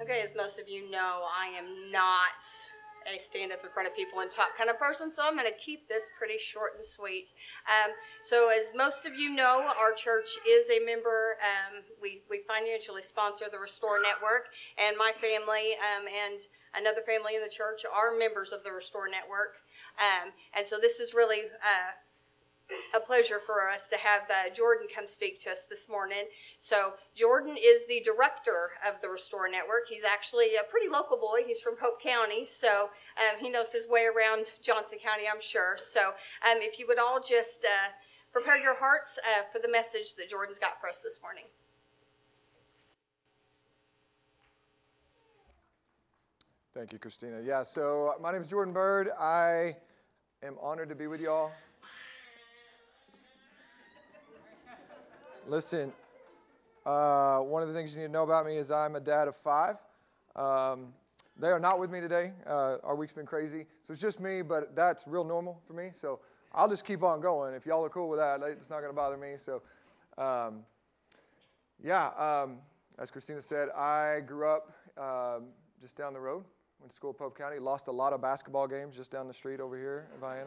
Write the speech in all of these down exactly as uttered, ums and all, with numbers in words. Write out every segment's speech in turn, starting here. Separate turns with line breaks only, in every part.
Okay, as most of you know, I am not a stand-up in front of people and talk kind of person, so I'm going to keep this pretty short and sweet. Um, so as most of you know, our church is a member. Um, we, we financially sponsor the Restore Network, and my family um, and another family in the church are members of the Restore Network. Um, and so this is really uh, a pleasure for us to have uh, Jordan come speak to us this morning. So Jordan is the director of the Restore Network. He's actually a pretty local boy. He's from Pope County, so um, he knows his way around Johnson County, I'm sure. So um, if you would all just uh, prepare your hearts uh, for the message that Jordan's got for us this morning.
Thank you, Christina. Yeah, so my name is Jordan Bird. I am honored to be with y'all. Listen, uh, one of the things you need to know about me is I'm a dad of five. Um, they are not with me today. Uh, our week's been crazy. So it's just me, but that's real normal for me. So I'll just keep on going. If y'all are cool with that, it's not going to bother me. So, um, yeah, um, as Christina said, I grew up um, just down the road. Went to school at Pope County. Lost a lot of basketball games just down the street over here in Vienna.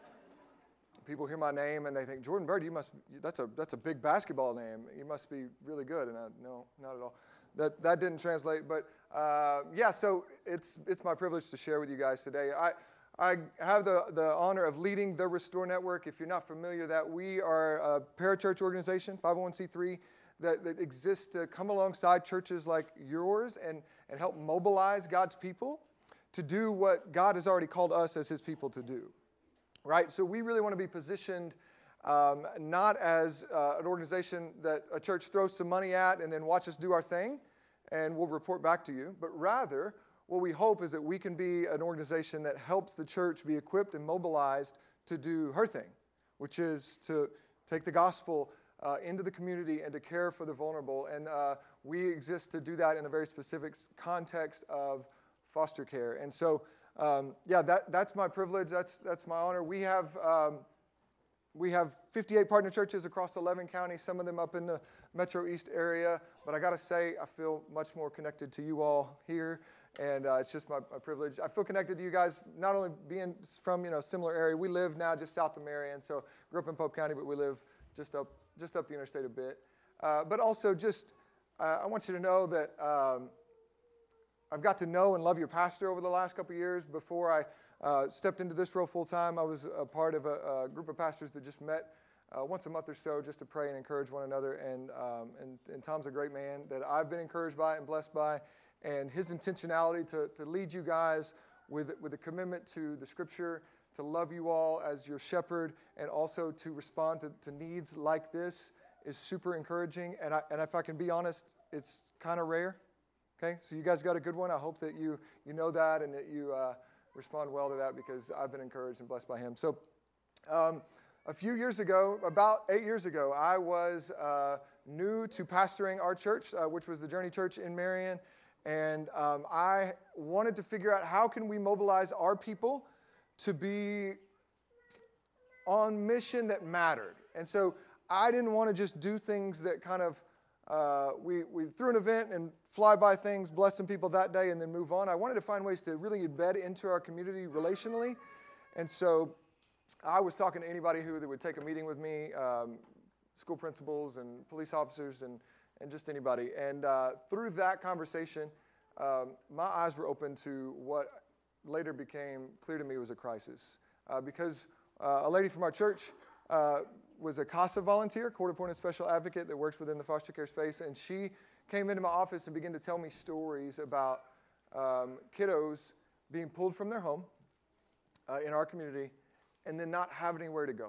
People hear my name and they think, Jordan Bird, you must, that's a that's a big basketball name. You must be really good. And I, no, not at all. That that didn't translate. But uh, yeah, so it's it's my privilege to share with you guys today. I I have the, the honor of leading the Restore Network. If you're not familiar with that, we are a parachurch organization, five oh one c three, that, that exists to come alongside churches like yours and, and help mobilize God's people to do what God has already called us as his people to do. Right, so we really want to be positioned um, not as uh, an organization that a church throws some money at and then watch us do our thing and we'll report back to you, but rather what we hope is that we can be an organization that helps the church be equipped and mobilized to do her thing, which is to take the gospel uh, into the community and to care for the vulnerable. And uh, we exist to do that in a very specific context of foster care. And so Um, yeah, that, that's my privilege. That's that's my honor. We have um, we have fifty-eight partner churches across eleven counties, some of them up in the Metro East area. But I got to say, I feel much more connected to you all here, and uh, it's just my, my privilege. I feel connected to you guys, not only being from you know similar area. We live now just south of Marion, so grew up in Pope County, but we live just up just up the interstate a bit. Uh, but also, just uh, I want you to know that. Um, I've got to know and love your pastor over the last couple of years. Before I uh, stepped into this role full time, I was a part of a, a group of pastors that just met uh, once a month or so just to pray and encourage one another. And, um, and, and Tom's a great man that I've been encouraged by and blessed by. And his intentionality to, to lead you guys with, with a commitment to the Scripture, to love you all as your shepherd, and also to respond to, to needs like this is super encouraging. And, I, and if I can be honest, it's kind of rare. Okay, so you guys got a good one. I hope that you you know that and that you uh, respond well to that because I've been encouraged and blessed by him. So um, a few years ago, about eight years ago, I was uh, new to pastoring our church, uh, which was the Journey Church in Marion. And um, I wanted to figure out how can we mobilize our people to be on mission that mattered. And so I didn't want to just do things that kind of Uh, we, we threw an event and fly by things, bless some people that day, and then move on. I wanted to find ways to really embed into our community relationally. And so I was talking to anybody who would take a meeting with me, um, school principals and police officers and, and just anybody. And uh, through that conversation, um, my eyes were open to what later became clear to me was a crisis. Uh, because uh, a lady from our church uh, was a CASA volunteer, court-appointed special advocate that works within the foster care space, and she came into my office and began to tell me stories about um, kiddos being pulled from their home uh, in our community and then not having anywhere to go.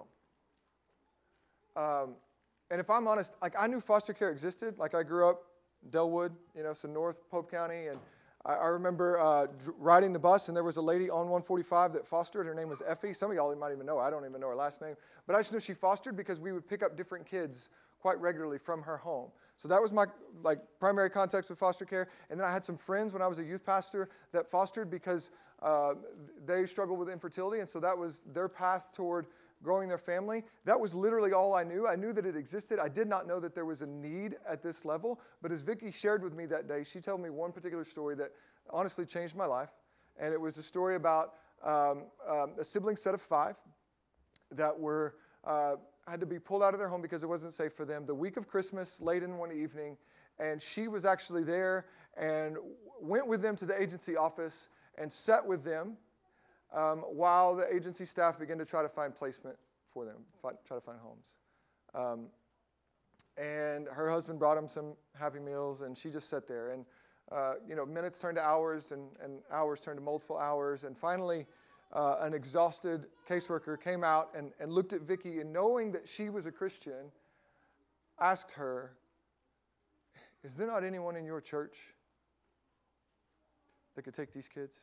Um, and if I'm honest, like I knew foster care existed. Like I grew up Delwood, you know, so North Pope County, and I, I remember uh, dr- riding the bus, and there was a lady on one forty-five that fostered. Her name was Effie. Some of y'all might even know her. I don't even know her last name. But I just knew she fostered because we would pick up different kids quite regularly from her home. So that was my like primary context with foster care. And then I had some friends when I was a youth pastor that fostered because uh, they struggled with infertility, and so that was their path toward growing their family. That was literally all I knew. I knew that it existed. I did not know that there was a need at this level. But as Vicki shared with me that day, she told me one particular story that honestly changed my life. And it was a story about um, um, a sibling set of five that were uh, had to be pulled out of their home because it wasn't safe for them the week of Christmas, late in one evening. And she was actually there and went with them to the agency office and sat with them um, while the agency staff began to try to find placement for them, find, try to find homes. Um, and her husband brought them some Happy Meals, and she just sat there. And, uh, you know, minutes turned to hours, and, and hours turned to multiple hours. And finally, uh, an exhausted caseworker came out and, and looked at Vicki, and knowing that she was a Christian, asked her, "Is there not anyone in your church that could take these kids?"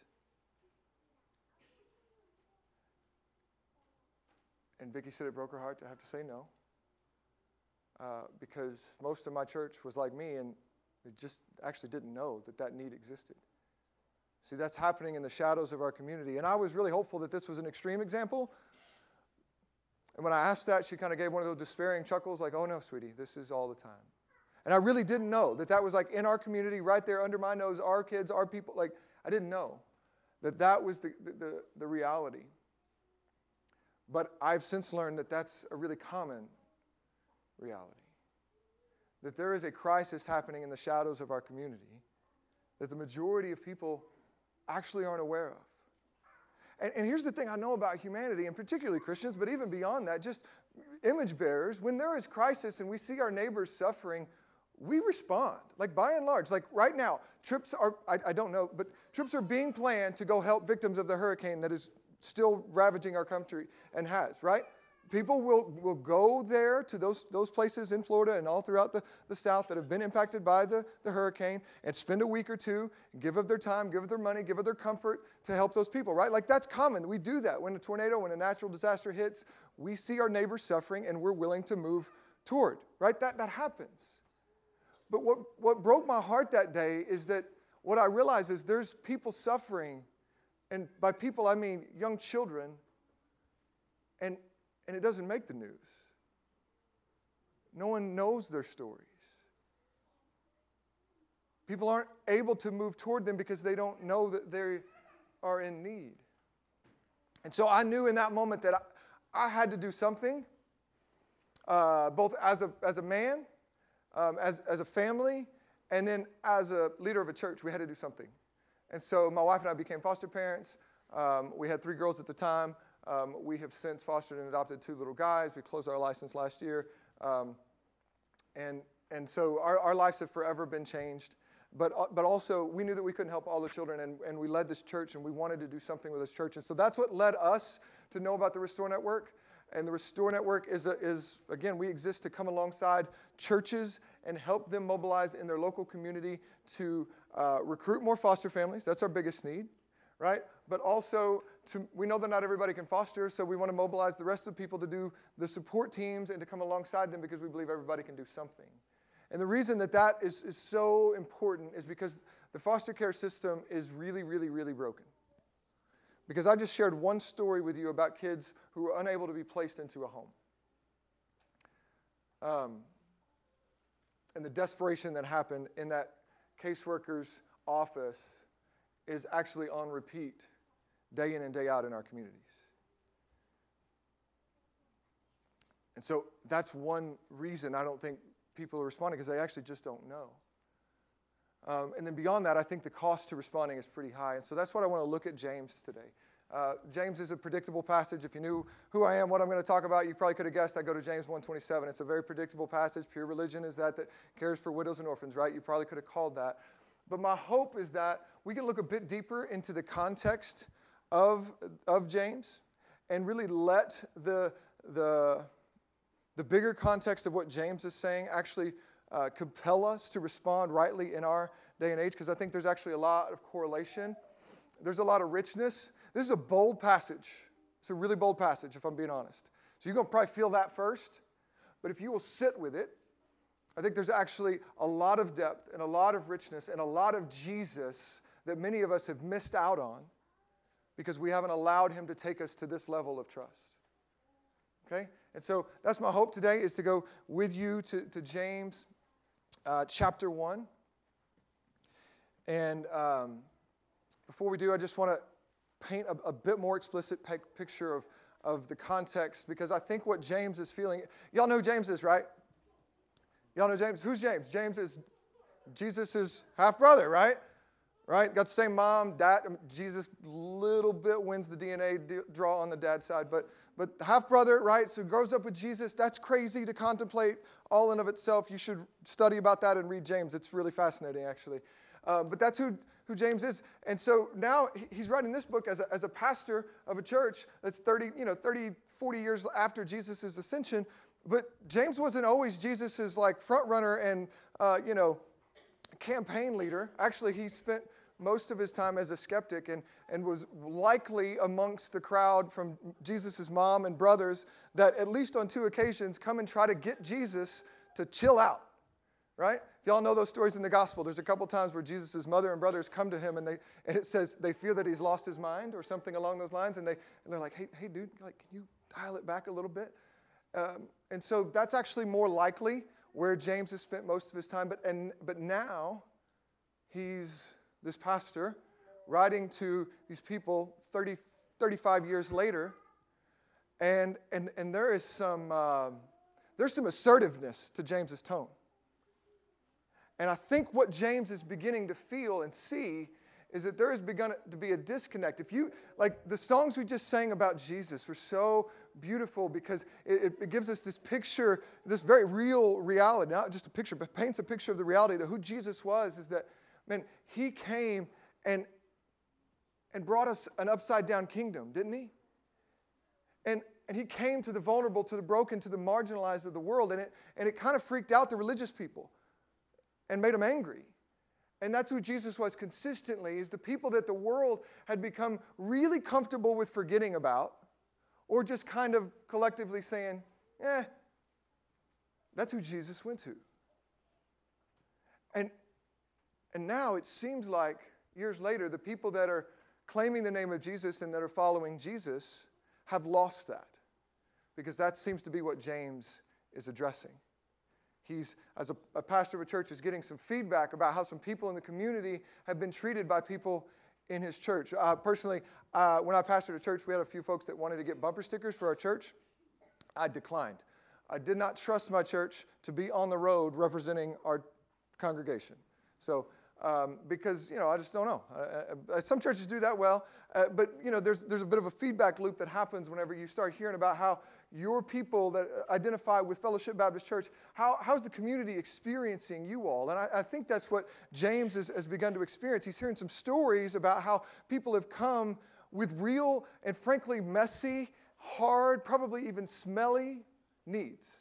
And Vicki said it broke her heart to have to say no, uh, because most of my church was like me, and they just actually didn't know that that need existed. See, that's happening in the shadows of our community. And I was really hopeful that this was an extreme example. And when I asked that, she kind of gave one of those despairing chuckles, like, "Oh no, sweetie, this is all the time." And I really didn't know that that was like in our community, right there under my nose, our kids, our people. Like, I didn't know that that was the, the, the reality. But I've since learned that that's a really common reality. That there is a crisis happening in the shadows of our community that the majority of people actually aren't aware of. And, and here's the thing I know about humanity, and particularly Christians, but even beyond that, just image bearers. When there is crisis and we see our neighbors suffering, we respond. Like, by and large, like right now, trips are, I, I don't know, but trips are being planned to go help victims of the hurricane that is still ravaging our country and has, right? People will, will go there to those, those places in Florida and all throughout the, the South that have been impacted by the, the hurricane and spend a week or two, give of their time, give of their money, give of their comfort to help those people, right? Like, that's common. We do that. When a tornado, when a natural disaster hits, we see our neighbors suffering and we're willing to move toward, right? That, that happens. But what, what broke my heart that day is that what I realized is there's people suffering, and by people I mean young children, and, and it doesn't make the news. No one knows their stories. People aren't able to move toward them because they don't know that they are in need. And so I knew in that moment that I, I had to do something, uh, both as a, as a man, Um, as, as a family, and then as a leader of a church, we had to do something. And so my wife and I became foster parents. Um, we had three girls at the time. Um, we have since fostered and adopted two little guys. We closed our license last year. Um, and and so our, our lives have forever been changed. But but also, we knew that we couldn't help all the children, and, and we led this church, and we wanted to do something with this church. And so that's what led us to know about the Restore Network. And the Restore Network is, a, is, again, we exist to come alongside churches and help them mobilize in their local community to uh, recruit more foster families. That's our biggest need, right? But also, to, we know that not everybody can foster, so we want to mobilize the rest of the people to do the support teams and to come alongside them because we believe everybody can do something. And the reason that that is, is so important is because the foster care system is really, really, really broken. Because I just shared one story with you about kids who were unable to be placed into a home. Um, and the desperation that happened in that caseworker's office is actually on repeat day in and day out in our communities. And so that's one reason I don't think people are responding, because they actually just don't know. Um, and then beyond that, I think the cost to responding is pretty high. And so that's what I want to look at James today. Uh, James is a predictable passage. If you knew who I am, what I'm going to talk about, you probably could have guessed I go to James one twenty-seven. It's a very predictable passage. Pure religion is that that cares for widows and orphans, right? You probably could have called that. But my hope is that we can look a bit deeper into the context of, of James and really let the, the, the bigger context of what James is saying actually Uh, compel us to respond rightly in our day and age, because I think there's actually a lot of correlation. There's a lot of richness. This is a bold passage. It's a really bold passage, if I'm being honest. So you're going to probably feel that first, but if you will sit with it, I think there's actually a lot of depth and a lot of richness and a lot of Jesus that many of us have missed out on because we haven't allowed him to take us to this level of trust. Okay? And so that's my hope today, is to go with you to, to James uh, chapter one. And um, before we do, I just want to paint a, a bit more explicit pe- picture of, of the context, because I think what James is feeling, y'all know who James is, right? Y'all know James? Who's James? James is Jesus' half-brother, right? Right? Got the same mom, dad. Jesus little bit wins the D N A draw on the dad's side, but but half-brother, right? So grows up with Jesus. That's crazy to contemplate all in of itself. You should study about that and read James. It's really fascinating, actually. Uh, but that's who, who James is. And so now he's writing this book as a, as a pastor of a church that's thirty, you know, thirty, forty years after Jesus' ascension. But James wasn't always Jesus' like front runner and, uh, you know, campaign leader. Actually, he spent most of his time as a skeptic and, and was likely amongst the crowd from Jesus' mom and brothers that at least on two occasions come and try to get Jesus to chill out, right? If y'all know those stories in the gospel, there's a couple times where Jesus' mother and brothers come to him and they and it says they fear that he's lost his mind or something along those lines, and, they, and they're like, hey, hey, dude, like, can you dial it back a little bit? Um, and so that's actually more likely where James has spent most of his time. But and but now he's this pastor writing to these people thirty, thirty-five years later, and and and there is some uh, there's some assertiveness to James's tone. And I think what James is beginning to feel and see is that there has begun to be a disconnect. If you, like the songs we just sang about Jesus were so beautiful because it, it gives us this picture, this very real reality, not just a picture, but paints a picture of the reality that who Jesus was is that, man, he came and, and brought us an upside down kingdom, didn't he? And and he came to the vulnerable, to the broken, to the marginalized of the world, and it and it kind of freaked out the religious people and made them angry. And that's who Jesus was consistently, is the people that the world had become really comfortable with forgetting about, or just kind of collectively saying, eh, that's who Jesus went to. And, and now it seems like, years later, the people that are claiming the name of Jesus and that are following Jesus have lost that. Because that seems to be what James is addressing. He's, as a, a pastor of a church, is getting some feedback about how some people in the community have been treated by people in his church. Uh, personally, uh, when I pastored a church, we had a few folks that wanted to get bumper stickers for our church. I declined. I did not trust my church to be on the road representing our congregation. So, um, because, you know, I just don't know. Uh, uh, some churches do that well, uh, but, you know, there's there's a bit of a feedback loop that happens whenever you start hearing about how your people that identify with Fellowship Baptist Church, how, how's the community experiencing you all? And I, I think that's what James has, has begun to experience. He's hearing some stories about how people have come with real and frankly messy, hard, probably even smelly needs.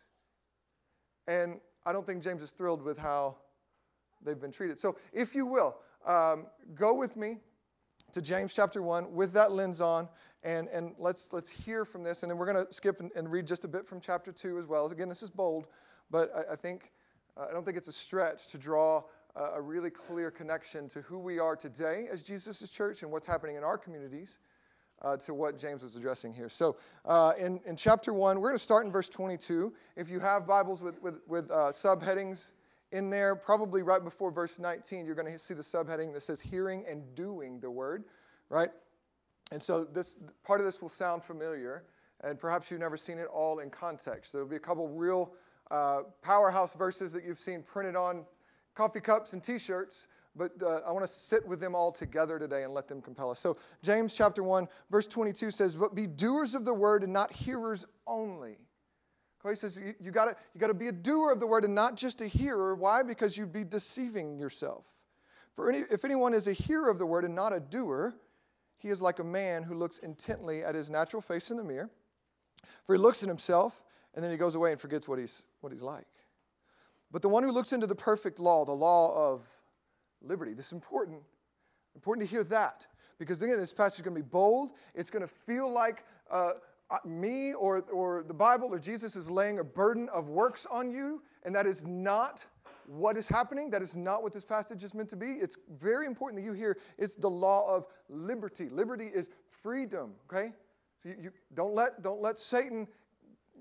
And I don't think James is thrilled with how they've been treated. So if you will, um, go with me to James chapter one with that lens on, and, and let's let's hear from this, and then we're going to skip and, and read just a bit from chapter two as well. Again, this is bold, but I, I think uh, I don't think it's a stretch to draw a, a really clear connection to who we are today as Jesus' church and what's happening in our communities uh, to what James was addressing here. So uh, in, in chapter one, we're going to start in verse twenty-two. If you have Bibles with, with, with uh, subheadings in there, probably right before verse nineteen, you're going to see the subheading that says hearing and doing the word, right? And so this part of this will sound familiar, and perhaps you've never seen it all in context. There will be a couple real uh, powerhouse verses that you've seen printed on coffee cups and T-shirts, but uh, I want to sit with them all together today and let them compel us. So James chapter one, verse twenty-two says, "But be doers of the word and not hearers only." Okay, he says you, you gotta you gotta be a doer of the word and not just a hearer. Why? Because you'd be deceiving yourself. For any, if anyone is a hearer of the word and not a doer, he is like a man who looks intently at his natural face in the mirror. For he looks at himself, and then he goes away and forgets what he's what he's like. But the one who looks into the perfect law, the law of liberty, this is important. Important to hear that. Because again, this passage is going to be bold. It's going to feel like uh, me or, or the Bible or Jesus is laying a burden of works on you, and that is not what is happening. That is not what this passage is meant to be. It's very important that you hear it's the law of liberty. Liberty is freedom, okay? So you, you don't let don't let Satan,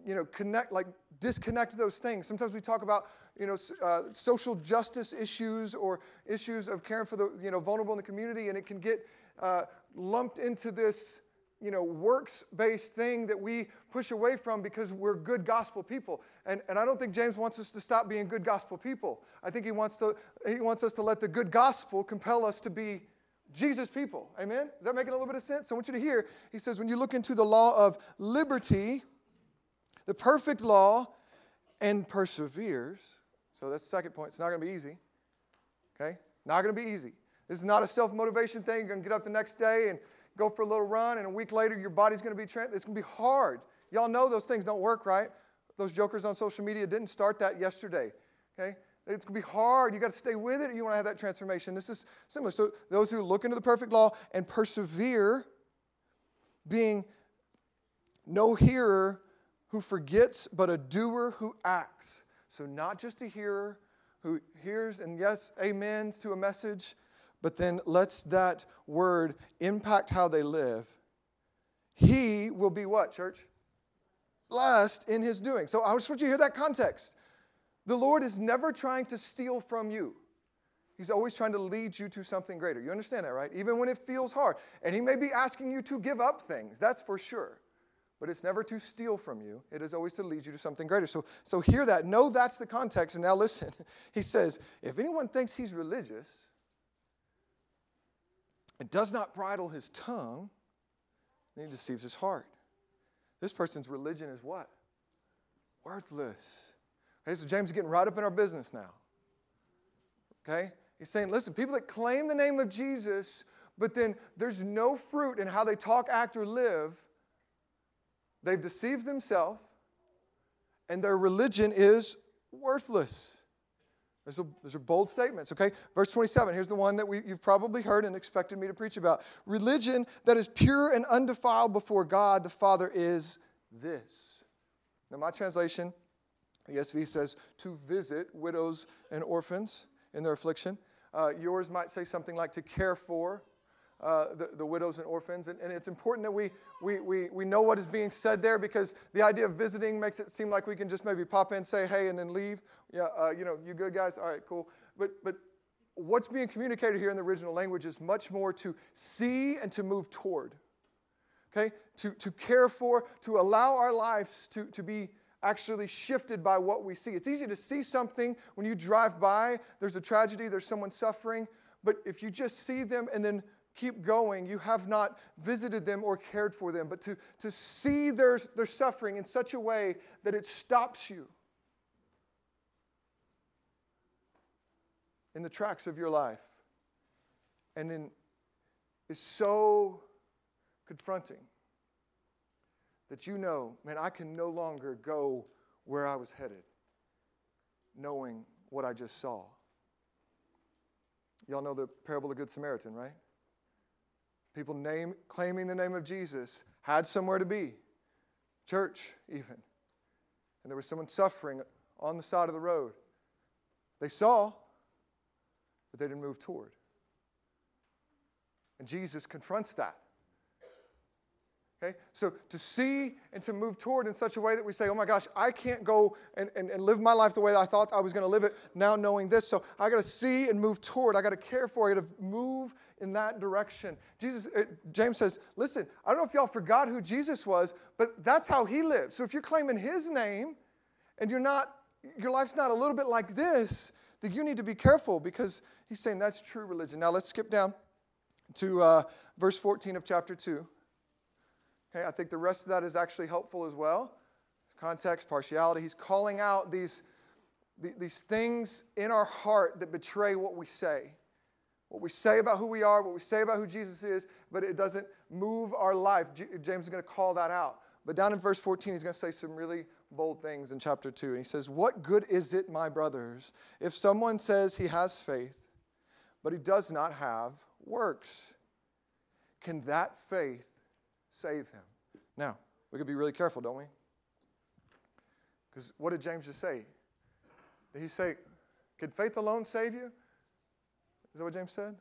you know, connect, like disconnect those things. Sometimes we talk about, you know, uh, social justice issues or issues of caring for the, you know, vulnerable in the community, and it can get uh, lumped into this, you know, works-based thing that we push away from because we're good gospel people. And, and I don't think James wants us to stop being good gospel people. I think he wants to he wants us to let the good gospel compel us to be Jesus people. Amen? Is that making a little bit of sense? So I want you to hear, he says, when you look into the law of liberty, the perfect law, and perseveres. So that's the second point. It's not going to be easy. Okay? Not going to be easy. This is not a self-motivation thing. You're going to get up the next day and go for a little run, and a week later your body's going to be trained. It's going to be hard. Y'all know those things don't work, right? Those jokers on social media didn't start that yesterday. Okay? It's going to be hard. You got to stay with it if you want to have that transformation. This is similar. So those who look into the perfect law and persevere, being no hearer who forgets, but a doer who acts. So not just a hearer who hears and yes, amens to a message, but then lets that word impact how they live. He will be what, church? Blessed in his doing. So I just want you to hear that context. The Lord is never trying to steal from you. He's always trying to lead you to something greater. You understand that, right? Even when it feels hard. And he may be asking you to give up things. That's for sure. But it's never to steal from you. It is always to lead you to something greater. So, so hear that. Know that's the context. And now listen. He says, if anyone thinks he's religious and does not bridle his tongue, then he deceives his heart. This person's religion is what? Worthless. Okay, so James is getting right up in our business now. Okay? He's saying, listen, people that claim the name of Jesus, but then there's no fruit in how they talk, act, or live, they've deceived themselves, and their religion is worthless. Those are, those are bold statements, okay? Verse twenty-seven, here's the one that we, you've probably heard and expected me to preach about. Religion that is pure and undefiled before God the Father is this. Now, my translation, the E S V says, to visit widows and orphans in their affliction. Uh, yours might say something like to care for uh, the, the widows and orphans. And, and it's important that we, we, we, we know what is being said there, because the idea of visiting makes it seem like we can just maybe pop in, say, hey, and then leave. Yeah, uh, you know, you good guys? All right, cool. But, but what's being communicated here in the original language is much more to see and to move toward. Okay? To, to care for, to allow our lives to, to be actually shifted by what we see. It's easy to see something when you drive by. There's a tragedy, there's someone suffering. But if you just see them and then keep going, you have not visited them or cared for them. But to, to see their, their suffering in such a way that it stops you in the tracks of your life and then is so confronting that you know, man, I can no longer go where I was headed, knowing what I just saw. Y'all know the parable of the Good Samaritan, right? People name, claiming the name of Jesus had somewhere to be, church even. And there was someone suffering on the side of the road. They saw, but they didn't move toward. And Jesus confronts that. Okay? So to see and to move toward in such a way that we say, oh my gosh, I can't go and, and, and live my life the way that I thought I was going to live it now knowing this. So I got to see and move toward. I got to care for. I got to move in that direction. Jesus, uh, James says, listen, I don't know if y'all forgot who Jesus was, but that's how he lived. So if you're claiming his name and you're not, your life's not a little bit like this, then you need to be careful, because he's saying that's true religion. Now let's skip down to uh, verse fourteen of chapter two. Okay, I think the rest of that is actually helpful as well. Context, partiality. He's calling out these, these things in our heart that betray what we say. What we say about who we are, what we say about who Jesus is, but it doesn't move our life. James is going to call that out. But down in verse fourteen, he's going to say some really bold things in chapter two. And he says, what good is it, my brothers, if someone says he has faith, but he does not have works? Can that faith save him? Now, we could be really careful, don't we? Because what did James just say? Did he say, can faith alone save you? Is that what James said?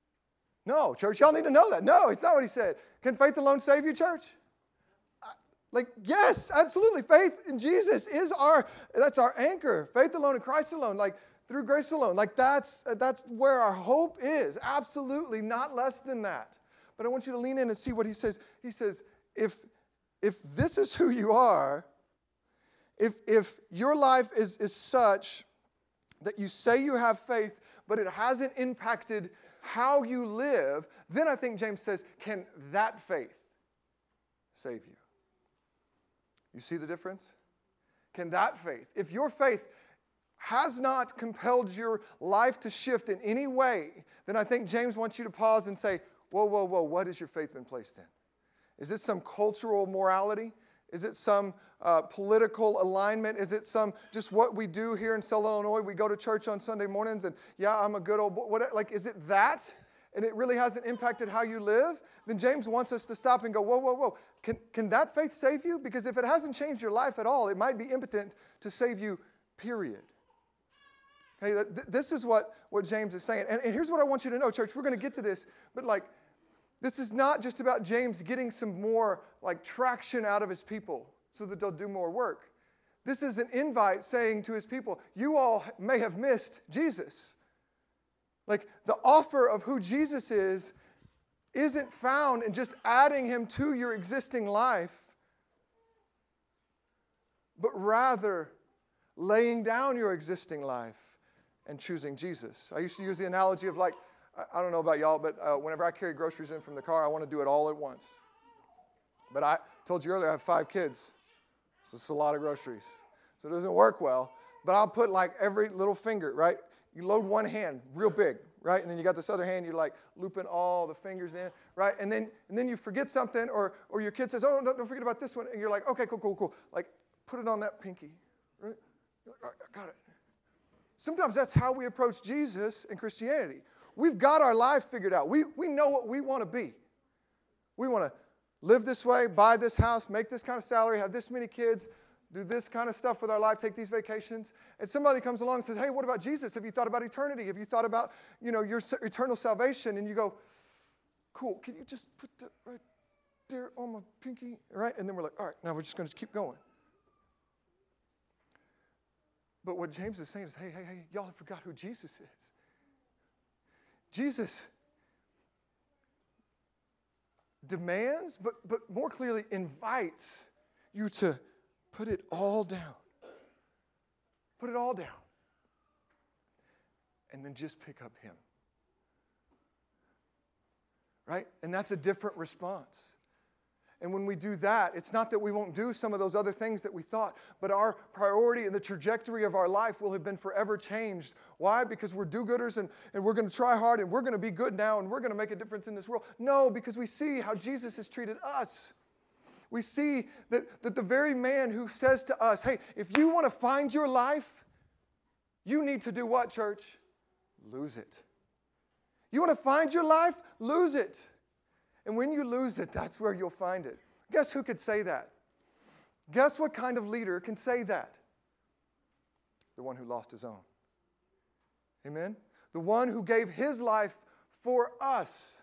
No, church, y'all need to know that. No, it's not what he said. Can faith alone save you, church? Like, yes, absolutely. Faith in Jesus is our, that's our anchor. Faith alone in Christ alone, like through grace alone. Like that's, that's where our hope is. Absolutely, not less than that. But I want you to lean in and see what he says. He says, if, if this is who you are, if, if your life is, is such that you say you have faith, but it hasn't impacted how you live, then I think James says, can that faith save you? You see the difference? Can that faith, if your faith has not compelled your life to shift in any way, then I think James wants you to pause and say, whoa, whoa, whoa, what has your faith been placed in? Is it some cultural morality? Is it some uh, political alignment? Is it some just what we do here in Southern Illinois? We go to church on Sunday mornings and, yeah, I'm a good old boy. What, like, is it that? And it really hasn't impacted how you live? Then James wants us to stop and go, whoa, whoa, whoa. Can, can that faith save you? Because if it hasn't changed your life at all, it might be impotent to save you, period. Okay, th- this is what, what James is saying. And, and here's what I want you to know, church. We're going to get to this, but like, this is not just about James getting some more like traction out of his people so that they'll do more work. This is an invite saying to his people, you all may have missed Jesus. Like the offer of who Jesus is isn't found in just adding him to your existing life, but rather laying down your existing life and choosing Jesus. I used to use the analogy of like, I don't know about y'all, but uh, whenever I carry groceries in from the car, I want to do it all at once. But I told you earlier, I have five kids. So it's a lot of groceries. So it doesn't work well. But I'll put like every little finger, right? You load one hand real big, right? And then you got this other hand, you're like looping all the fingers in, right? And then and then you forget something, or or your kid says, oh, don't, don't forget about this one. And you're like, okay, cool, cool, cool. Like, put it on that pinky, right? I got it. Sometimes that's how we approach Jesus and Christianity. We've got our life figured out. We, we know what we want to be. We want to live this way, buy this house, make this kind of salary, have this many kids, do this kind of stuff with our life, take these vacations. And somebody comes along and says, hey, what about Jesus? Have you thought about eternity? Have you thought about, you know, your eternal salvation? And you go, cool, can you just put that right there on my pinky? Right? And then we're like, all right, now we're just going to keep going. But what James is saying is, hey, hey, hey, y'all have forgot who Jesus is. Jesus demands, but, but more clearly invites you to put it all down. Put it all down. And then just pick up him. Right? And that's a different response. And when we do that, it's not that we won't do some of those other things that we thought, but our priority and the trajectory of our life will have been forever changed. Why? Because we're do-gooders and, and we're going to try hard and we're going to be good now and we're going to make a difference in this world. No, because we see how Jesus has treated us. We see that, that the very man who says to us, hey, if you want to find your life, you need to do what, church? Lose it. You want to find your life? Lose it. And when you lose it, that's where you'll find it. Guess who could say that? Guess what kind of leader can say that? The one who lost his own. Amen? The one who gave his life for us.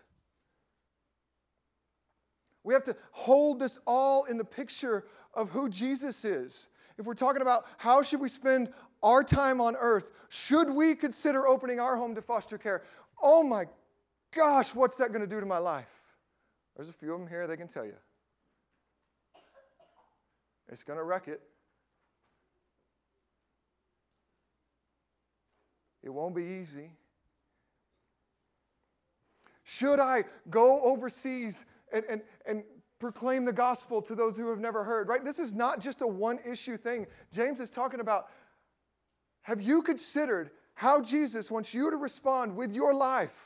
We have to hold this all in the picture of who Jesus is. If we're talking about how should we spend our time on earth, should we consider opening our home to foster care? Oh my gosh, what's that going to do to my life? There's a few of them here, they can tell you. It's going to wreck it. It won't be easy. Should I go overseas and, and, and proclaim the gospel to those who have never heard? Right? This is not just a one-issue thing. James is talking about, have you considered how Jesus wants you to respond with your life?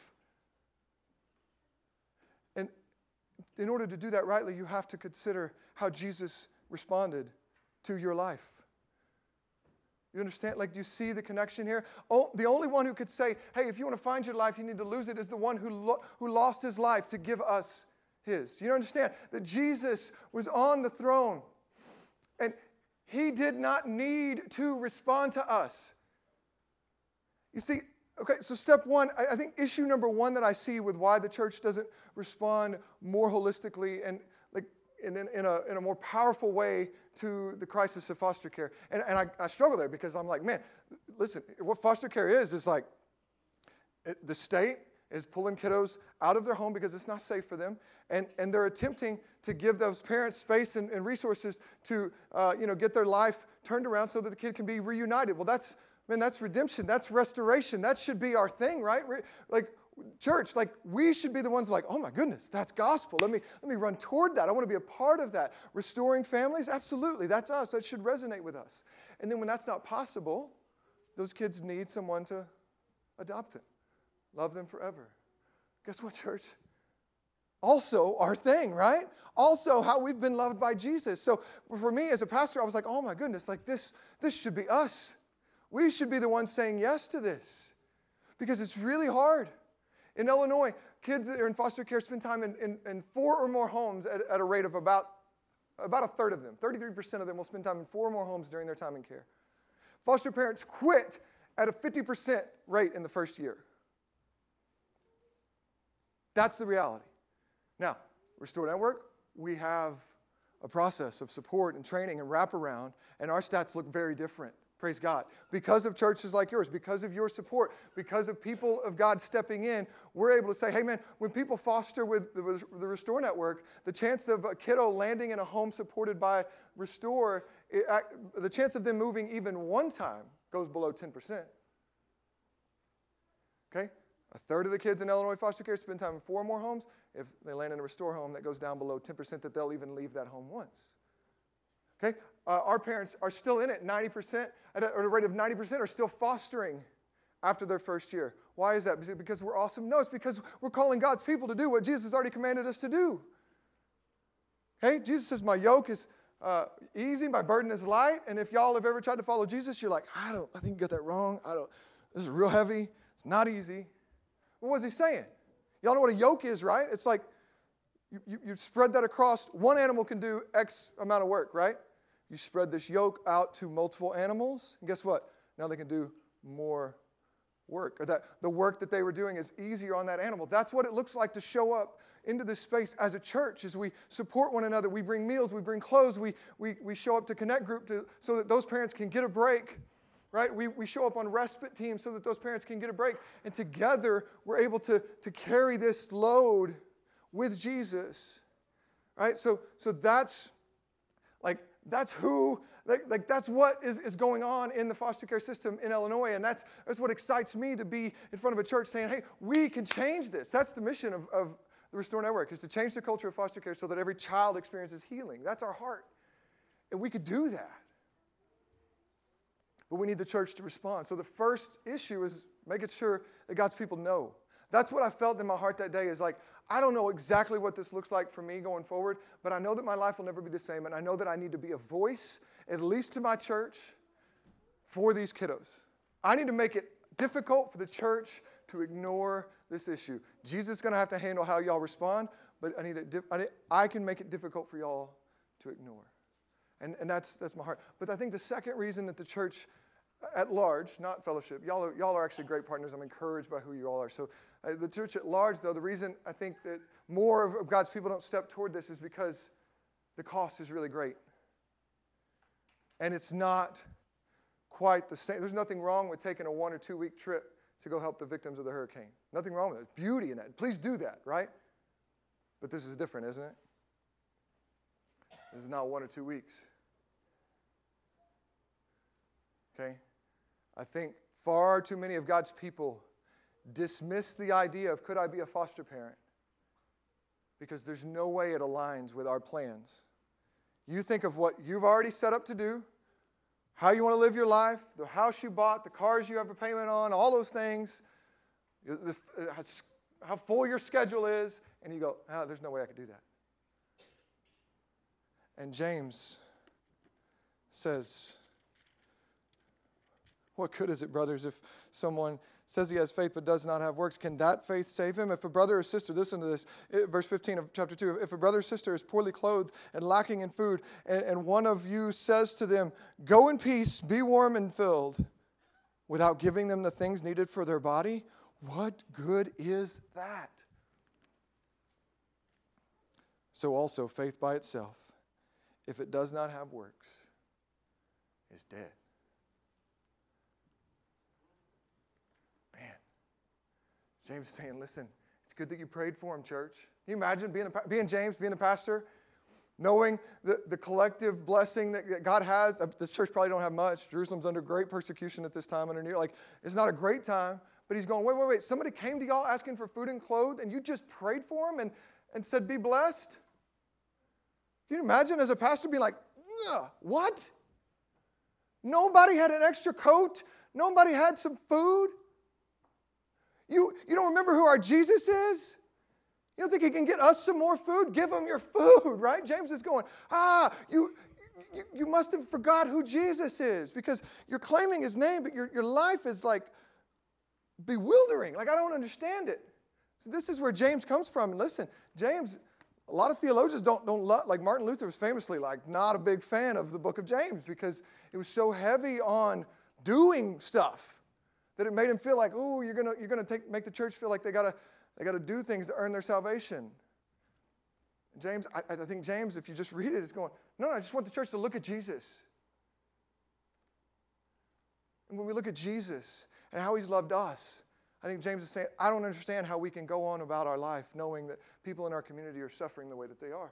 And in order to do that rightly, you have to consider how Jesus responded to your life. You understand? Like, do you see the connection here? Oh, the only one who could say, hey, if you want to find your life, you need to lose it, is the one who, lo- who lost his life to give us his. You understand that Jesus was on the throne, and he did not need to respond to us. You see, okay, so step one, I, I think issue number one that I see with why the church doesn't respond more holistically and like in, in, in, a, in a more powerful way to the crisis of foster care. And, and I, I struggle there because I'm like, man, listen, what foster care is, is like it, the state is pulling kiddos out of their home because it's not safe for them, and, and they're attempting to give those parents space and, and resources to uh, you know, get their life turned around so that the kid can be reunited. Well, that's, man, that's redemption. That's restoration. That should be our thing, right? Re- like, church, like, we should be the ones like, oh my goodness, that's gospel. Let me, let me run toward that. I want to be a part of that. Restoring families, absolutely. That's us. That should resonate with us. And then when that's not possible, those kids need someone to adopt them, love them forever. Guess what, church? Also our thing, right? Also how we've been loved by Jesus. So for me as a pastor, I was like, oh my goodness, like this, this should be us. We should be the ones saying yes to this because it's really hard. In Illinois, kids that are in foster care spend time in, in, in four or more homes at, at a rate of about, about a third of them. thirty-three percent of them will spend time in four or more homes during their time in care. Foster parents quit at a fifty percent rate in the first year. That's the reality. Now, Restore Network, we have a process of support and training and wraparound, and our stats look very different. Praise God. Because of churches like yours, because of your support, because of people of God stepping in, we're able to say, hey man, when people foster with the, the Restore Network, the chance of a kiddo landing in a home supported by Restore, it, the chance of them moving even one time goes below ten percent. Okay? A third of the kids in Illinois foster care spend time in four or more homes. If they land in a Restore home, that goes down below ten percent that they'll even leave that home once. Okay? Uh, our parents are still in it, ninety percent, at a, at a rate of ninety percent are still fostering after their first year. Why is that? Is it because we're awesome? No, it's because we're calling God's people to do what Jesus has already commanded us to do. Okay? Jesus says, my yoke is uh, easy, my burden is light, and if y'all have ever tried to follow Jesus, you're like, I don't, I think you got that wrong. I don't, this is real heavy. It's not easy. What was he saying? Y'all know what a yoke is, right? It's like you, you, you spread that across. One animal can do X amount of work, right? You spread this yoke out to multiple animals, and guess what? Now they can do more work. Or that the work that they were doing is easier on that animal. That's what it looks like to show up into this space as a church, as we support one another. We bring meals, we bring clothes, we we, we show up to Connect Group to, so that those parents can get a break. Right? We, we show up on respite teams so that those parents can get a break. And together, we're able to, to carry this load with Jesus. Right? So, so that's like, that's who, like, like that's what is, is going on in the foster care system in Illinois. And that's, that's what excites me to be in front of a church saying, hey, we can change this. That's the mission of, of the Restore Network, is to change the culture of foster care so that every child experiences healing. That's our heart. And we could do that. But we need the church to respond. So the first issue is making sure that God's people know. That's what I felt in my heart that day, is like, I don't know exactly what this looks like for me going forward, but I know that my life will never be the same, and I know that I need to be a voice, at least to my church, for these kiddos. I need to make it difficult for the church to ignore this issue. Jesus is going to have to handle how y'all respond, but I need to, I, need, I can make it difficult for y'all to ignore. And, and that's that's my heart. But I think the second reason that the church at large, not fellowship, y'all are, y'all are actually great partners. I'm encouraged by who you all are. So uh, the church at large, though, the reason I think that more of, of God's people don't step toward this is because the cost is really great. And it's not quite the same. There's nothing wrong with taking a one or two week trip to go help the victims of the hurricane. Nothing wrong with it. There's beauty in that. Please do that, right? But this is different, isn't it? This is not one or two weeks. Okay? I think far too many of God's people dismiss the idea of, could I be a foster parent? Because there's no way it aligns with our plans. You think of what you've already set up to do, how you want to live your life, the house you bought, the cars you have a payment on, all those things, the, how full your schedule is, and you go, oh, there's no way I could do that. And James says, what good is it, brothers, if someone says he has faith but does not have works? Can that faith save him? If a brother or sister, listen to this, verse fifteen of chapter two, if a brother or sister is poorly clothed and lacking in food, and, and one of you says to them, go in peace, be warm and filled, without giving them the things needed for their body, what good is that? So also faith by itself, if it does not have works, is dead. Man, James is saying, listen, it's good that you prayed for him, church. Can you imagine being, a, being James, being a pastor, knowing the, the collective blessing that God has? This church probably don't have much. Jerusalem's under great persecution at this time under Nero. Like, it's not a great time, but he's going, wait, wait, wait. Somebody came to y'all asking for food and clothes, and you just prayed for him and, and said, be blessed? Can you imagine as a pastor being like, what? Nobody had an extra coat? Nobody had some food? You, you don't remember who our Jesus is? You don't think he can get us some more food? Give him your food, right? James is going, ah, you, you, you must have forgot who Jesus is because you're claiming his name, but your, your life is like bewildering. Like, I don't understand it. So this is where James comes from. And listen, James, a lot of theologians don't, don't love, like Martin Luther was famously like not a big fan of the book of James because it was so heavy on doing stuff that it made him feel like, oh, you're gonna you're gonna take make the church feel like they gotta they gotta do things to earn their salvation. James, I, I think James, if you just read it, it's going, no, no, I just want the church to look at Jesus. And when we look at Jesus and how he's loved us, I think James is saying, I don't understand how we can go on about our life knowing that people in our community are suffering the way that they are.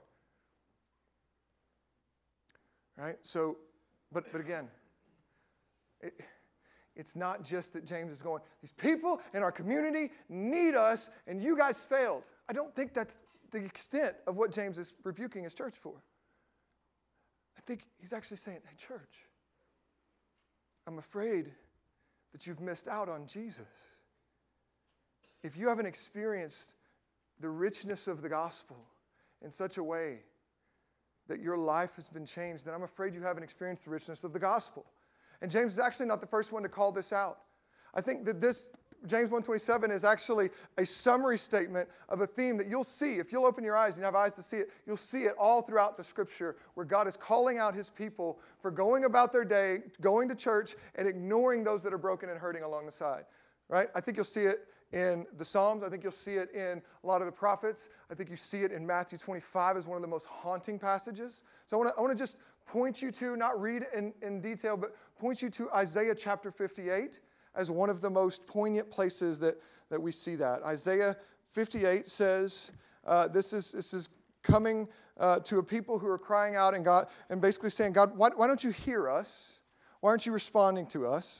Right? So, but but again, it, it's not just that James is going, these people in our community need us and you guys failed. I don't think that's the extent of what James is rebuking his church for. I think he's actually saying, hey, church, I'm afraid that you've missed out on Jesus. If you haven't experienced the richness of the gospel in such a way that your life has been changed, then I'm afraid you haven't experienced the richness of the gospel. And James is actually not the first one to call this out. I think that this, James one twenty-seven, is actually a summary statement of a theme that you'll see. If you'll open your eyes and you have eyes to see it, you'll see it all throughout the Scripture where God is calling out his people for going about their day, going to church, and ignoring those that are broken and hurting along the side. Right? I think you'll see it in the Psalms. I think you'll see it in a lot of the prophets. I think you see it in Matthew twenty-five as one of the most haunting passages. So I want to I want to just point you to, not read in, in detail, but point you to Isaiah chapter fifty-eight as one of the most poignant places that, that we see that. Isaiah fifty-eight says, uh, this is this is coming uh, to a people who are crying out and God and basically saying, God, why, why don't you hear us? Why aren't you responding to us?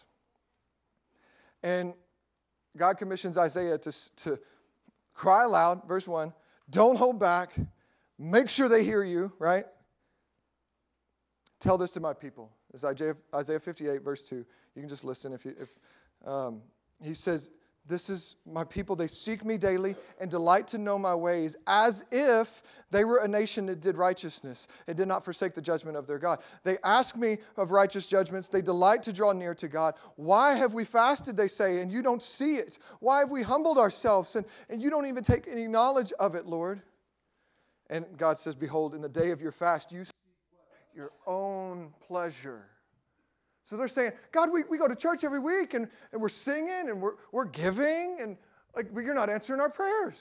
And God commissions Isaiah to, to cry aloud, verse one, don't hold back, make sure they hear you, right? Tell this to my people. This is Isaiah, Isaiah fifty-eight, verse two. You can just listen if you, if um, he says, this is my people, they seek me daily and delight to know my ways as if they were a nation that did righteousness and did not forsake the judgment of their God. They ask me of righteous judgments. They delight to draw near to God. Why have we fasted, they say, and you don't see it? Why have we humbled ourselves and, and you don't even take any knowledge of it, Lord? And God says, behold, in the day of your fast, you seek your own pleasure. So they're saying, God, we, we go to church every week and, and we're singing and we're, we're giving and like you're not answering our prayers.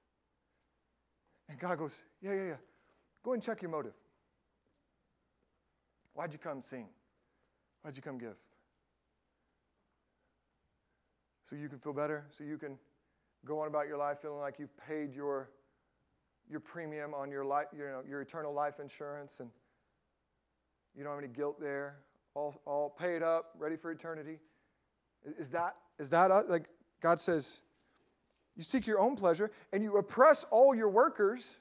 And God goes, yeah, yeah, yeah. Go ahead and check your motive. Why'd you come sing? Why'd you come give? So you can feel better? So you can go on about your life feeling like you've paid your, your premium on your, life, you know, your eternal life insurance and you don't have any guilt there? All, all paid up, ready for eternity. Is that, is that, like God says, you seek your own pleasure and you oppress all your workers.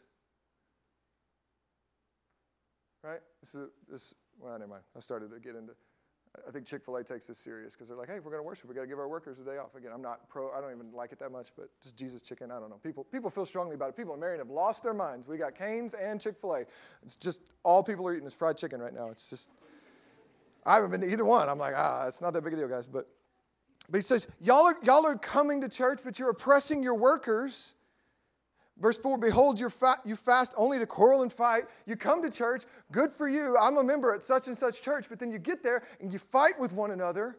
Right? This is, this, well, never mind. I started to get into, I think Chick-fil-A takes this serious because they're like, hey, if we're going to worship, we got to give our workers a day off. Again, I'm not pro, I don't even like it that much, but just Jesus chicken, I don't know. People, people feel strongly about it. People in Marion have lost their minds. We got Cane's and Chick-fil-A. It's just, all people are eating is fried chicken right now. It's just, I haven't been to either one. I'm like, ah, it's not that big a deal, guys. But, but he says, y'all are, y'all are coming to church, but you're oppressing your workers. Verse four, behold, you're fa- you fast only to quarrel and fight. You come to church, good for you. I'm a member at such and such church. But then you get there and you fight with one another.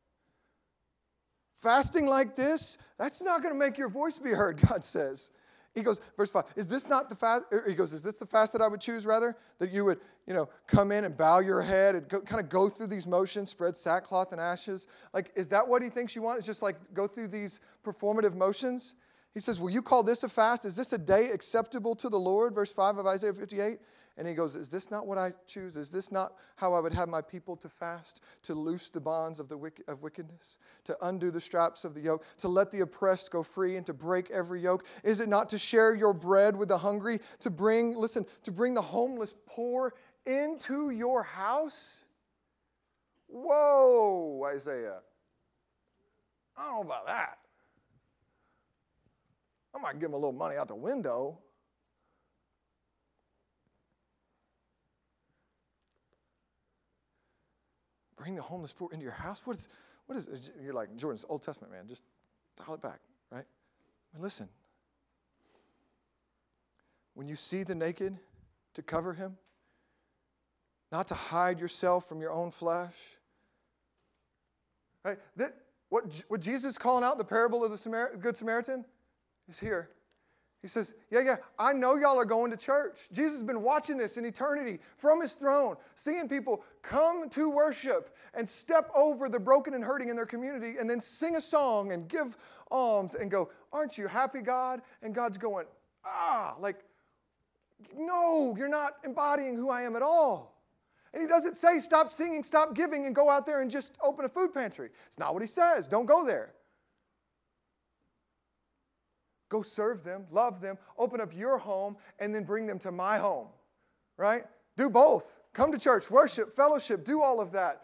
Fasting like this, that's not going to make your voice be heard, God says. He goes, verse five, is this not the fast? He goes, is this the fast that I would choose rather? That you would, you know, come in and bow your head and go, kind of go through these motions, spread sackcloth and ashes? Like, is that what he thinks you want? It's just like go through these performative motions? He says, will you call this a fast? Is this a day acceptable to the Lord? Verse five of Isaiah fifty-eight. And he goes, is this not what I choose? Is this not how I would have my people to fast? To loose the bonds of the wick- of wickedness? To undo the straps of the yoke? To let the oppressed go free and to break every yoke? Is it not to share your bread with the hungry? To bring, listen, to bring the homeless poor into your house? Whoa, Isaiah. I don't know about that. I might give him a little money out the window. Bring the homeless poor into your house? What is, what is, you're like, Jordan, it's Old Testament, man. Just dial it back, right? But listen. When you see the naked, to cover him, not to hide yourself from your own flesh. Right? That, what, what Jesus is calling out, the parable of the Samar- Good Samaritan, is here. He says, yeah, yeah, I know y'all are going to church. Jesus has been watching this in eternity from his throne, seeing people come to worship and step over the broken and hurting in their community and then sing a song and give alms and go, aren't you happy, God? And God's going, ah, like, no, you're not embodying who I am at all. And he doesn't say stop singing, stop giving, and go out there and just open a food pantry. It's not what he says. Don't go there. Go serve them, love them, open up your home, and then bring them to my home, right? Do both. Come to church, worship, fellowship, do all of that.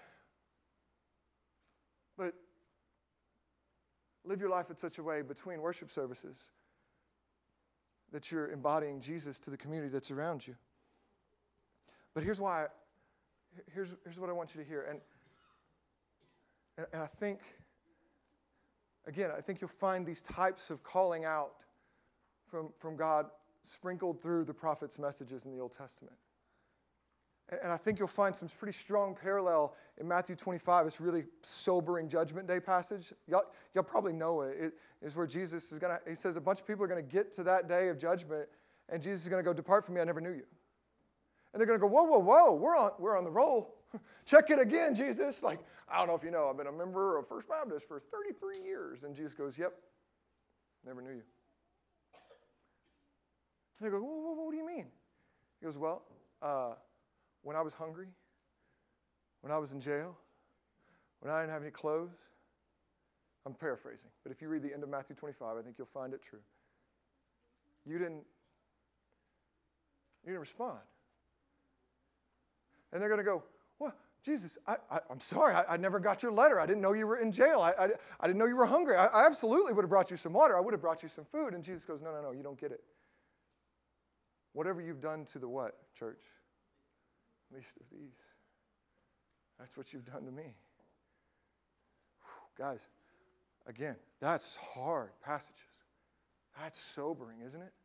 But live your life in such a way between worship services that you're embodying Jesus to the community that's around you. But here's why, here's, here's what I want you to hear. And, and, and I think... Again, I think you'll find these types of calling out from, from God sprinkled through the prophets' messages in the Old Testament. And, and I think you'll find some pretty strong parallel in Matthew twenty-five, this really sobering Judgment Day passage. Y'all, y'all probably know it. It is where Jesus is going to, he says a bunch of people are going to get to that day of judgment, and Jesus is going to go, depart from me, I never knew you. And they're going to go, whoa, whoa, whoa, we're on, we're on the roll. Check it again, Jesus. Like, I don't know if you know, I've been a member of First Baptist for thirty-three years. And Jesus goes, yep, never knew you. And they go, whoa, whoa, whoa, what do you mean? He goes, well, uh, when I was hungry, when I was in jail, when I didn't have any clothes, I'm paraphrasing, but if you read the end of Matthew twenty-five, I think you'll find it true. You didn't, you didn't respond. And they're going to go, well, Jesus, I, I, I'm sorry, I, I never got your letter. I didn't know you were in jail. I, I, I didn't know you were hungry. I, I absolutely would have brought you some water. I would have brought you some food. And Jesus goes, no, no, no, you don't get it. Whatever you've done to the what, church? Least of these. That's what you've done to me. Whew, guys, again, that's hard passages. That's sobering, isn't it?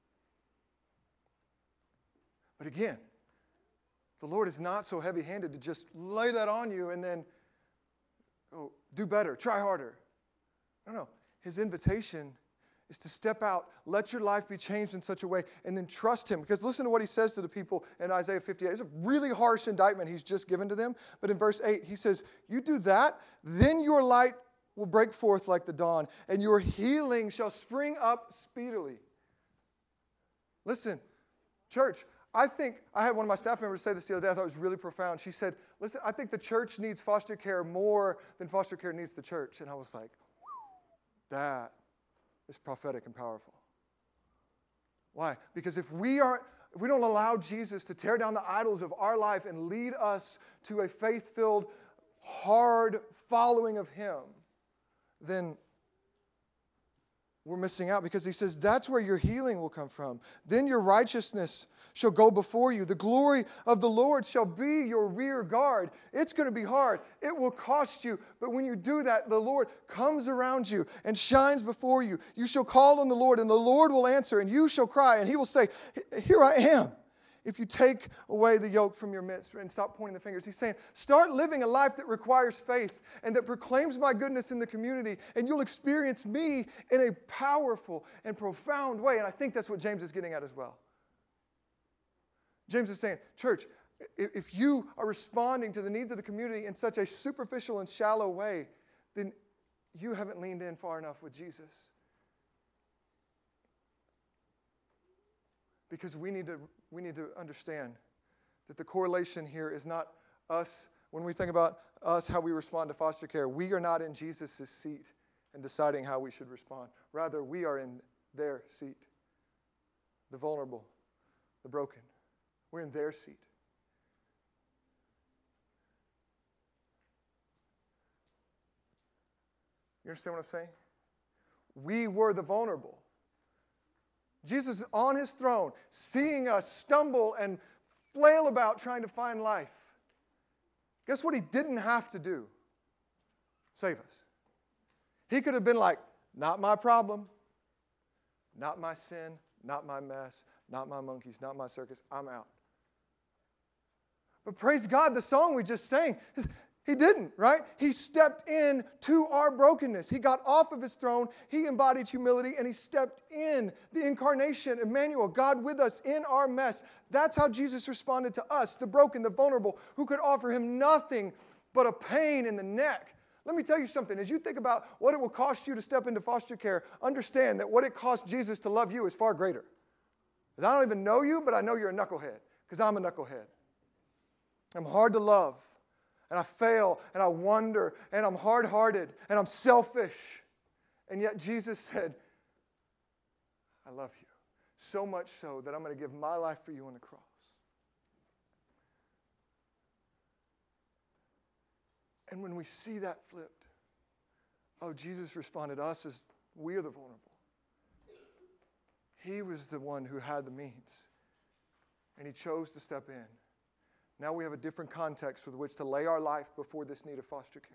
But again, the Lord is not so heavy-handed to just lay that on you and then go, do better, try harder. No, no. His invitation is to step out, let your life be changed in such a way, and then trust him. Because listen to what he says to the people in Isaiah fifty-eight. It's a really harsh indictment he's just given to them. But in verse eight, he says, you do that, then your light will break forth like the dawn, and your healing shall spring up speedily. Listen, church, I think, I had one of my staff members say this the other day, I thought it was really profound. She said, listen, I think the church needs foster care more than foster care needs the church. And I was like, that is prophetic and powerful. Why? Because if we aren't, if we don't allow Jesus to tear down the idols of our life and lead us to a faith-filled, hard following of him, then we're missing out, because he says that's where your healing will come from. Then your righteousness shall go before you. The glory of the Lord shall be your rear guard. It's going to be hard. It will cost you. But when you do that, the Lord comes around you and shines before you. You shall call on the Lord, and the Lord will answer, and you shall cry, and he will say, here I am. if you take away the yoke from your midst and stop pointing the fingers. He's saying, start living a life that requires faith and that proclaims my goodness in the community, and you'll experience me in a powerful and profound way. And I think that's what James is getting at as well. James is saying, church, if you are responding to the needs of the community in such a superficial and shallow way, then you haven't leaned in far enough with Jesus. Because we need to we need to understand that the correlation here is not us. When we think about us, how we respond to foster care, we are not in Jesus' seat and deciding how we should respond. Rather, we are in their seat. The vulnerable, the broken. We're in their seat. You understand what I'm saying? We were the vulnerable. Jesus is on his throne, seeing us stumble and flail about trying to find life. Guess what he didn't have to do? Save us. He could have been like, not my problem, not my sin, not my mess, not my monkeys, not my circus, I'm out. But praise God, the song we just sang, he didn't, right? He stepped in to our brokenness. He got off of his throne. He embodied humility, and he stepped in. The incarnation, Emmanuel, God with us in our mess. That's how Jesus responded to us, the broken, the vulnerable, who could offer him nothing but a pain in the neck. Let me tell you something. As you think about what it will cost you to step into foster care, understand that what it cost Jesus to love you is far greater. Because I don't even know you, but I know you're a knucklehead, because I'm a knucklehead. I'm hard to love. And I fail, and I wonder, and I'm hard-hearted, and I'm selfish. And yet Jesus said, I love you. So much so that I'm going to give my life for you on the cross. And when we see that flipped, oh, Jesus responded to us as we are the vulnerable. He was the one who had the means, and he chose to step in. Now we have a different context with which to lay our life before this need of foster care.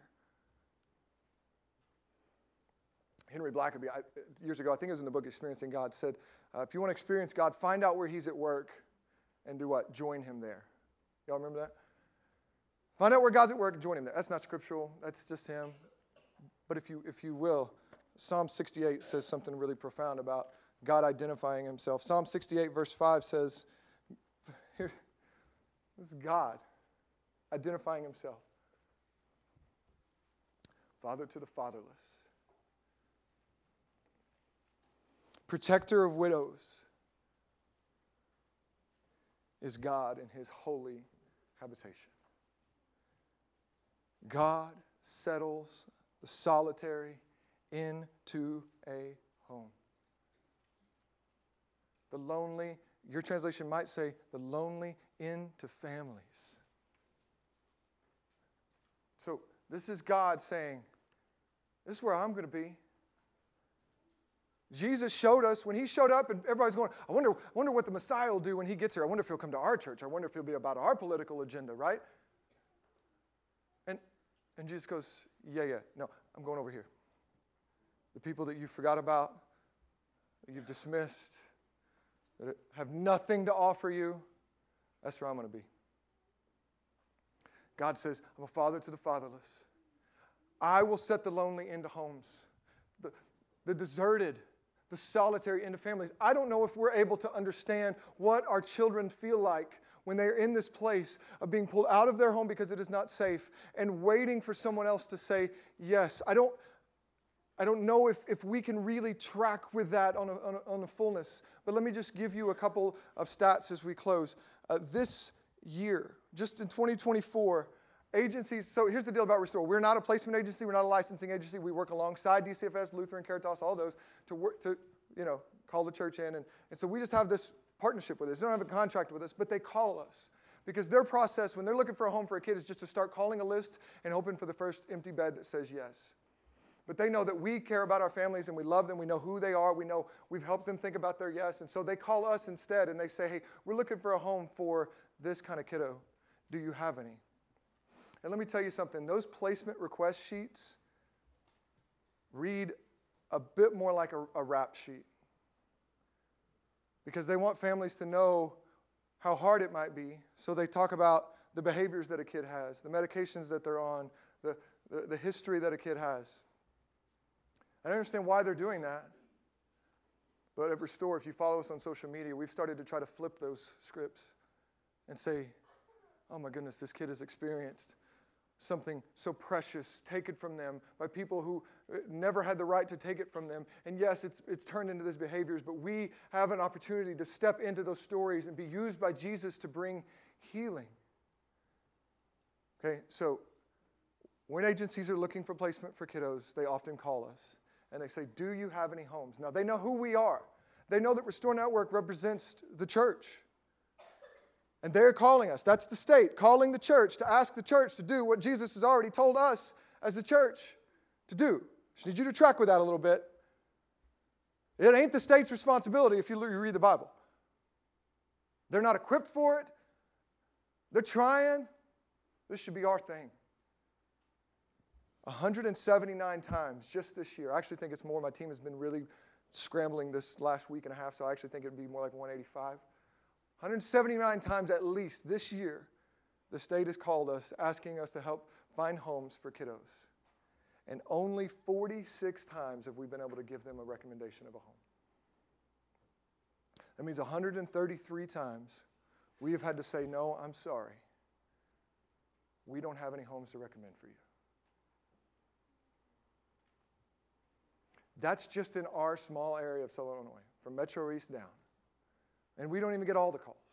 Henry Blackaby, I, years ago, I think it was in the book Experiencing God, said, uh, if you want to experience God, find out where he's at work and do what? Join him there. Y'all remember that? Find out where God's at work and join him there. That's not scriptural. That's just him. But if you, if you will, Psalm sixty-eight says something really profound about God identifying himself. Psalm sixty-eight verse five says, here, this is God identifying himself. Father to the fatherless. Protector of widows is God in his holy habitation. God settles the solitary into a home. The lonely, your translation might say, the lonely into families. So this is God saying, this is where I'm going to be. Jesus showed us, when he showed up and everybody's going, I wonder, I wonder what the Messiah will do when he gets here. I wonder if he'll come to our church. I wonder if he'll be about our political agenda, right? And, and Jesus goes, yeah, yeah, no, I'm going over here. The people that you forgot about, that you've dismissed, that have nothing to offer you, that's where I'm going to be. God says, I'm a father to the fatherless. I will set the lonely into homes, the, the deserted, the solitary into families. I don't know if we're able to understand what our children feel like when they're in this place of being pulled out of their home because it is not safe and waiting for someone else to say yes. I don't, I don't know if, if we can really track with that on a, on a, on a fullness. But let me just give you a couple of stats as we close. Uh, this year, just in twenty twenty-four, agencies, so here's the deal about Restore. We're not a placement agency. We're not a licensing agency. We work alongside D C F S, Lutheran, Caritas, all those to work to, you know, call the church in. And, and so we just have this partnership with us. They don't have a contract with us, but they call us. Because their process, when they're looking for a home for a kid, is just to start calling a list and hoping for the first empty bed that says yes. But they know that we care about our families and we love them. We know who they are. We know we've helped them think about their yes. And so they call us instead and they say, hey, we're looking for a home for this kind of kiddo. Do you have any? And let me tell you something. Those placement request sheets read a bit more like a, a rap sheet. Because they want families to know how hard it might be. So they talk about the behaviors that a kid has, the medications that they're on, the, the, the history that a kid has. I don't understand why they're doing that. But at Restore, if you follow us on social media, we've started to try to flip those scripts and say, oh my goodness, this kid has experienced something so precious taken from them by people who never had the right to take it from them. And yes, it's, it's turned into these behaviors, but we have an opportunity to step into those stories and be used by Jesus to bring healing. Okay, so when agencies are looking for placement for kiddos, they often call us and they say, do you have any homes? Now, they know who we are. They know that Restore Network represents the church. And they're calling us. That's the state, calling the church to ask the church to do what Jesus has already told us as a church to do. Just need you to track with that a little bit. It ain't the state's responsibility if you read the Bible. They're not equipped for it. They're trying. This should be our thing. one hundred seventy-nine times just this year. I actually think it's more. My team has been really scrambling this last week and a half, so I actually think it would be more like one eighty-five. one hundred seventy-nine times at least this year, the state has called us, asking us to help find homes for kiddos. And only forty-six times have we been able to give them a recommendation of a home. That means one hundred thirty-three times we have had to say, no, I'm sorry. We don't have any homes to recommend for you. That's just in our small area of Southern Illinois, from Metro East down. And we don't even get all the calls.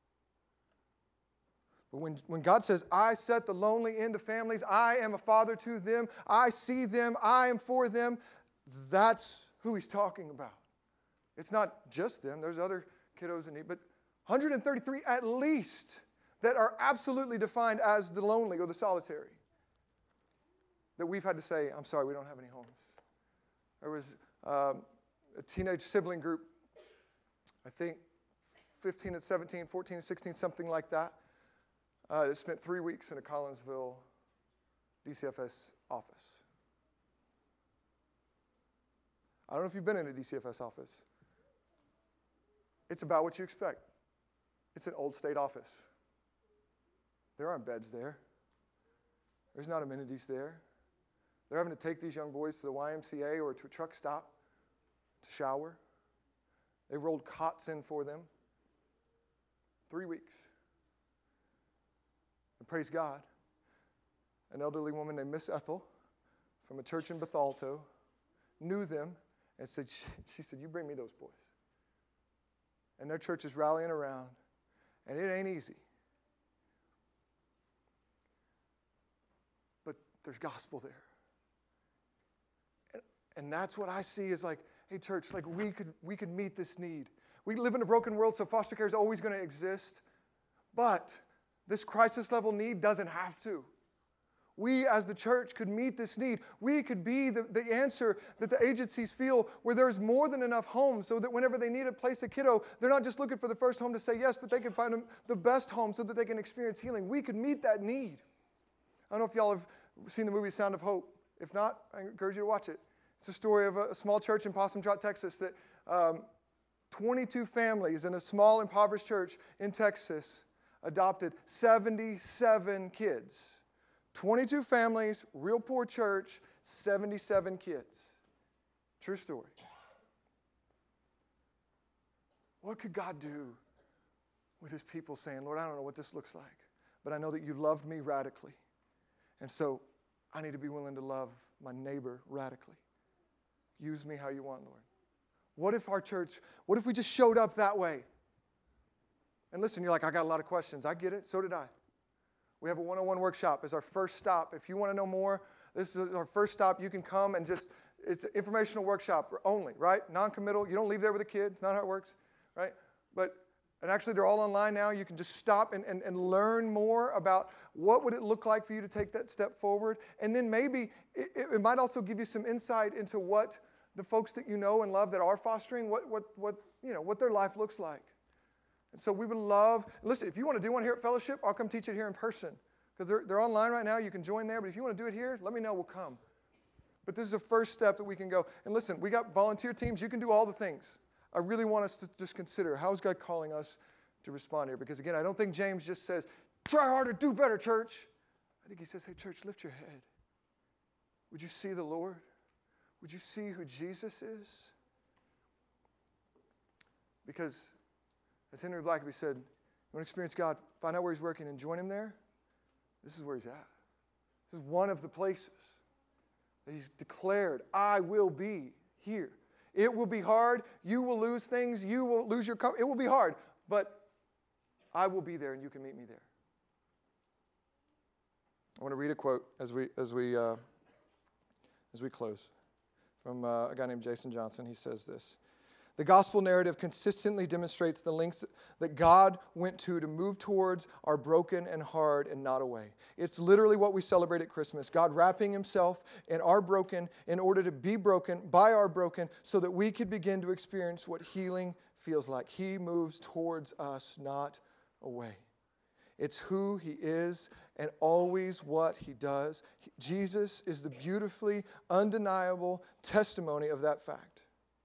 But when, when God says, I set the lonely into families, I am a father to them, I see them, I am for them, that's who he's talking about. It's not just them. There's other kiddos in need, but one hundred thirty-three at least that are absolutely defined as the lonely or the solitary, that we've had to say, I'm sorry, we don't have any homes. There was um, a teenage sibling group, I think fifteen and seventeen, fourteen and sixteen, something like that. Uh, that spent three weeks in a Collinsville D C F S office. I don't know if you've been in a D C F S office. It's about what you expect. It's an old state office. There aren't beds there. There's not amenities there. They're having to take these young boys to the Y M C A or to a truck stop to shower. They rolled cots in for them. Three weeks. And praise God, an elderly woman named Miss Ethel from a church in Bethalto knew them and said, she, she said, you bring me those boys. And their church is rallying around, and it ain't easy. But there's gospel there. And, and that's what I see is like, hey, church, like we could we could meet this need. We live in a broken world, so foster care is always going to exist. But this crisis level need doesn't have to. We as the church could meet this need. We could be the, the answer that the agencies feel where there's more than enough homes so that whenever they need to place a kiddo, they're not just looking for the first home to say yes, but they can find them the best home so that they can experience healing. We could meet that need. I don't know if y'all have seen the movie Sound of Hope. If not, I encourage you to watch it. It's a story of a, a small church in Possum Trot, Texas that um, twenty-two families in a small impoverished church in Texas adopted seventy-seven kids. twenty-two families, real poor church, seventy-seven kids. True story. What could God do with his people saying, Lord, I don't know what this looks like, but I know that you loved me radically. And so I need to be willing to love my neighbor radically. Use me how you want, Lord. What if our church, what if we just showed up that way? And listen, you're like, I got a lot of questions. I get it. So did I. We have a one-on-one workshop as our first stop. If you want to know more, this is our first stop. You can come and just, it's an informational workshop only, right? Non-committal. You don't leave there with a kid. It's not how it works, right? But, and actually they're all online now. You can just stop and, and, and learn more about what would it look like for you to take that step forward. And then maybe it, it might also give you some insight into what the folks that you know and love that are fostering, what, what, what, you know, what their life looks like. And so we would love, listen, if you want to do one here at Fellowship, I'll come teach it here in person. Because they're, they're online right now. You can join there. But if you want to do it here, let me know. We'll come. But this is the first step that we can go. And listen, we got volunteer teams. You can do all the things. I really want us to just consider, how is God calling us to respond here. Because again, I don't think James just says, try harder, do better, church. I think he says, hey, church, lift your head. Would you see the Lord? Would you see who Jesus is? Because, as Henry Blackaby said, you want to experience God, find out where he's working and join him there. This is where he's at. This is one of the places that he's declared, I will be here. It will be hard. You will lose things. You will lose your comfort. It will be hard, but I will be there and you can meet me there. I want to read a quote as we as we uh, as we close from uh, a guy named Jason Johnson. He says this: the gospel narrative consistently demonstrates the lengths that God went to to move towards our broken and hard and not away. It's literally what we celebrate at Christmas. God wrapping himself in our broken in order to be broken by our broken so that we could begin to experience what healing feels like. He moves towards us, not away. It's who he is and always what he does. He, Jesus is the beautifully undeniable testimony of that fact.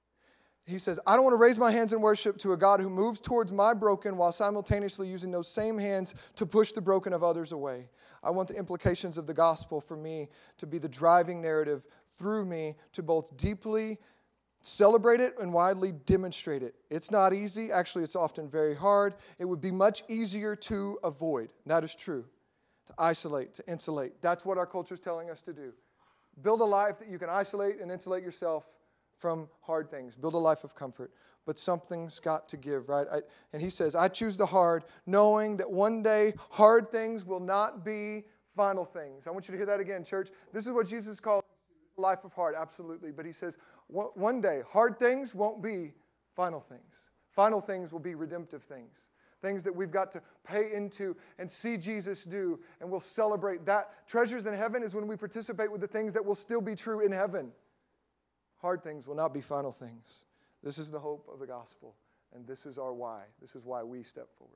He says, I don't want to raise my hands in worship to a God who moves towards my broken while simultaneously using those same hands to push the broken of others away. I want the implications of the gospel for me to be the driving narrative through me to both deeply celebrate it and widely demonstrate it. It's not easy. Actually, it's often very hard. It would be much easier to avoid. That is true. To isolate, to insulate. That's what our culture is telling us to do. Build a life that you can isolate and insulate yourself from hard things. Build a life of comfort. But something's got to give, right? I, and he says, I choose the hard, knowing that one day hard things will not be final things. I want you to hear that again, church. This is what Jesus called life of hard, absolutely. But he says, one day, hard things won't be final things. Final things will be redemptive things. Things that we've got to pay into and see Jesus do, and we'll celebrate that. Treasures in heaven is when we participate with the things that will still be true in heaven. Hard things will not be final things. This is the hope of the gospel, and this is our why. This is why we step forward.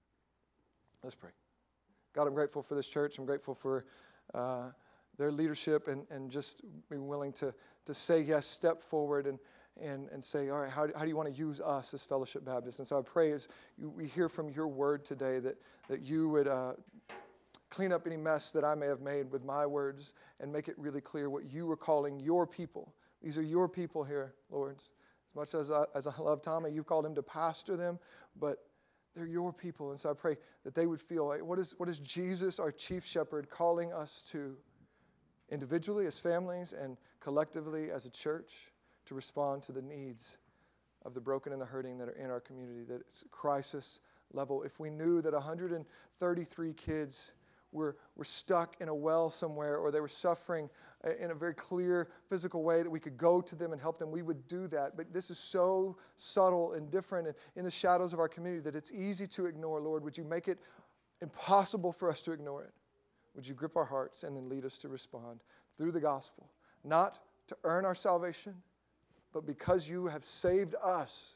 Let's pray. God, I'm grateful for this church. I'm grateful for uh, their leadership and, and just being willing to, to say yes, step forward and, and, and say, all right, how do, how do you want to use us as Fellowship Baptist? And so I pray as you, we hear from your word today that, that you would uh, clean up any mess that I may have made with my words and make it really clear what you were calling your people. These are your people here, Lord. As much as I, as I love Tommy, you've called him to pastor them, but they're your people. And so I pray that they would feel, like, what is, what is Jesus, our chief shepherd, calling us to individually as families and collectively as a church to respond to the needs of the broken and the hurting that are in our community, that it's crisis level. If we knew that one hundred thirty-three kids were, were stuck in a well somewhere, or they were suffering in a very clear physical way, that we could go to them and help them, we would do that. But this is so subtle and different and in the shadows of our community that it's easy to ignore. Lord, would you make it impossible for us to ignore it? Would you grip our hearts and then lead us to respond through the gospel, not to earn our salvation, but because you have saved us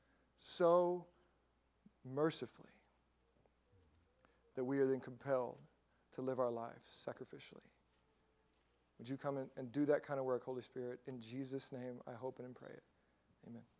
so mercifully that we are then compelled to live our lives sacrificially. Would you come in and do that kind of work, Holy Spirit? In Jesus' name, I hope and pray it. Amen.